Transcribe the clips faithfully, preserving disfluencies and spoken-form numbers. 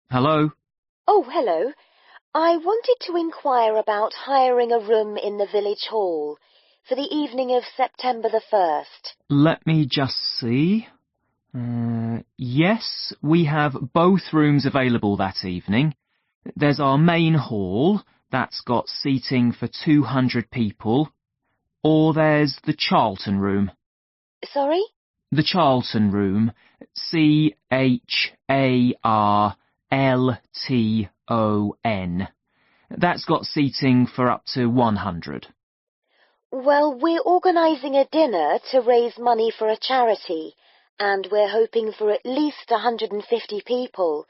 Hello? Oh, hello. I wanted to inquire about hiring a room in the village hall for the evening of September the first. Let me just see. Uh, yes, we have both rooms available that evening. There's our main hall, that's got seating for two hundred people, or there's the Charlton room. Sorry? The Charlton room, C H A R L T O N. That's got seating for up to one hundred. Well, we're organising a dinner to raise money for a charity, and we're hoping for at least one hundred fifty people.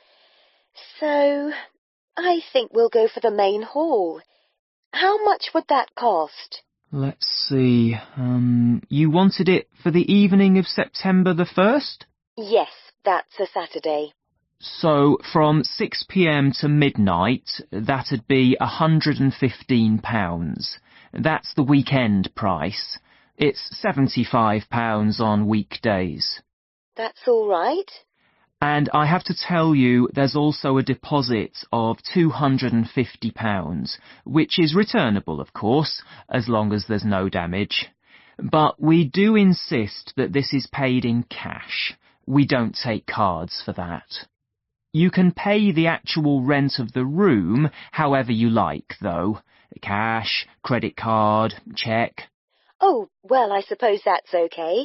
So, I think we'll go for the main hall. How much would that cost? Let's see, um, you wanted it for the evening of September the first? Yes, that's a Saturday. So, from six p m to midnight, that'd be one hundred fifteen pounds. That's the weekend price. It's seventy-five pounds on weekdays. That's all right. And I have to tell you, there's also a deposit of two hundred fifty pounds, which is returnable, of course, as long as there's no damage. But we do insist that this is paid in cash. We don't take cards for that. You can pay the actual rent of the room however you like, though. Cash, credit card, cheque. Oh, well, I suppose that's okay.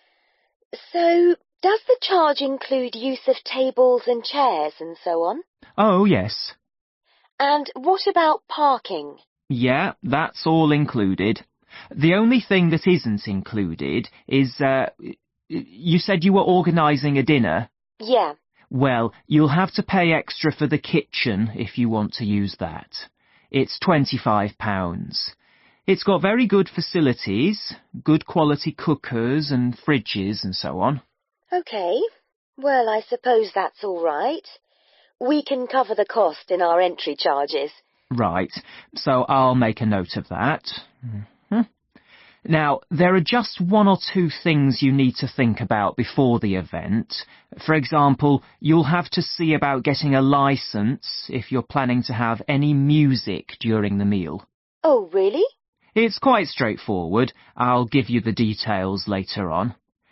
So, does the charge include use of tables and chairs and so on? Oh, yes. And what about parking? Yeah, that's all included. The only thing that isn't included is, uh, you said you were organising a dinner? Yeah. Well, you'll have to pay extra for the kitchen if you want to use that. It's twenty-five pounds. It's got very good facilities, good quality cookers and fridges and so on. OK. Well, I suppose that's all right. We can cover the cost in our entry charges. Right, so I'll make a note of that. Mm-hmm. Now, there are just one or two things you need to think about before the event. For example, you'll have to see about getting a licence if you're planning to have any music during the meal. Oh, really? It's quite straightforward. I'll give you the details later on.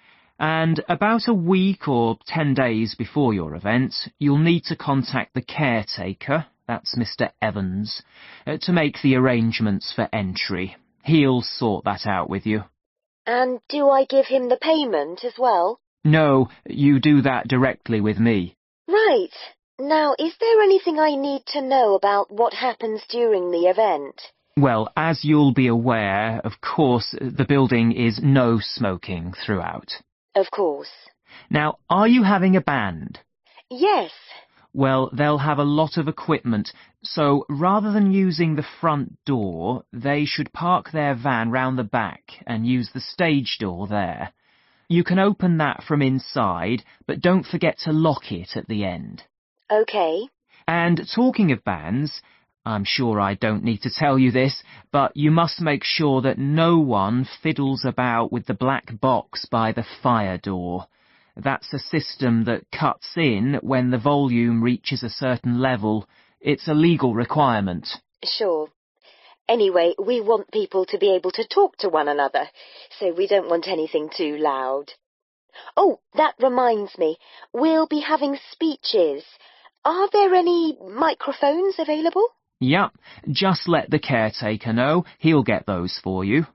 And about a week or ten days before your event, you'll need to contact the caretaker, that's Mister Evans, uh, to make the arrangements for entry. He'll sort that out with you. And do I give him the payment as well? No, you do that directly with me. Right. Now, is there anything I need to know about what happens during the event? Well, as you'll be aware, of course, the building is no smoking throughout. Of course. Now, are you having a band? Yes. Well, they'll have a lot of equipment, so rather than using the front door, they should park their van round the back and use the stage door there. You can open that from inside, but don't forget to lock it at the end. OK. And talking of bands, I'm sure I don't need to tell you this, but you must make sure that no one fiddles about with the black box by the fire door. That's a system that cuts in when the volume reaches a certain level. It's a legal requirement. Sure. Anyway, we want people to be able to talk to one another, so we don't want anything too loud. Oh, that reminds me. We'll be having speeches. Are there any microphones available? Yep, just let the caretaker know. He'll get those for you.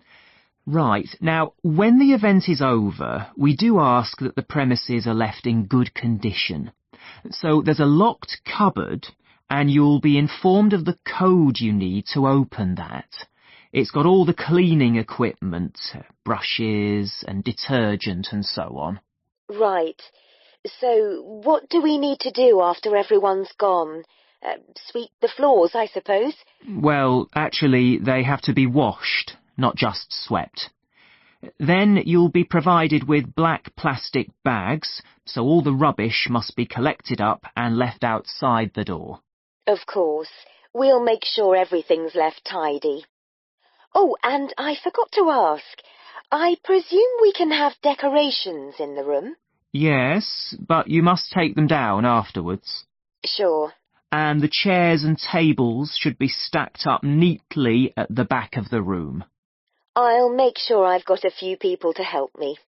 Right, now, when the event is over, we do ask that the premises are left in good condition. So there's a locked cupboard, and you'll be informed of the code you need to open that. It's got all the cleaning equipment, brushes and detergent and so on. Right. So what do we need to do after everyone's gone? Uh, sweep the floors, I suppose? Well, actually, they have to be washed, not just swept. Then you'll be provided with black plastic bags, so all the rubbish must be collected up and left outside the door. Of course. We'll make sure everything's left tidy. Oh, and I forgot to ask. I presume we can have decorations in the room? Yes, but you must take them down afterwards. Sure. And the chairs and tables should be stacked up neatly at the back of the room. I'll make sure I've got a few people to help me.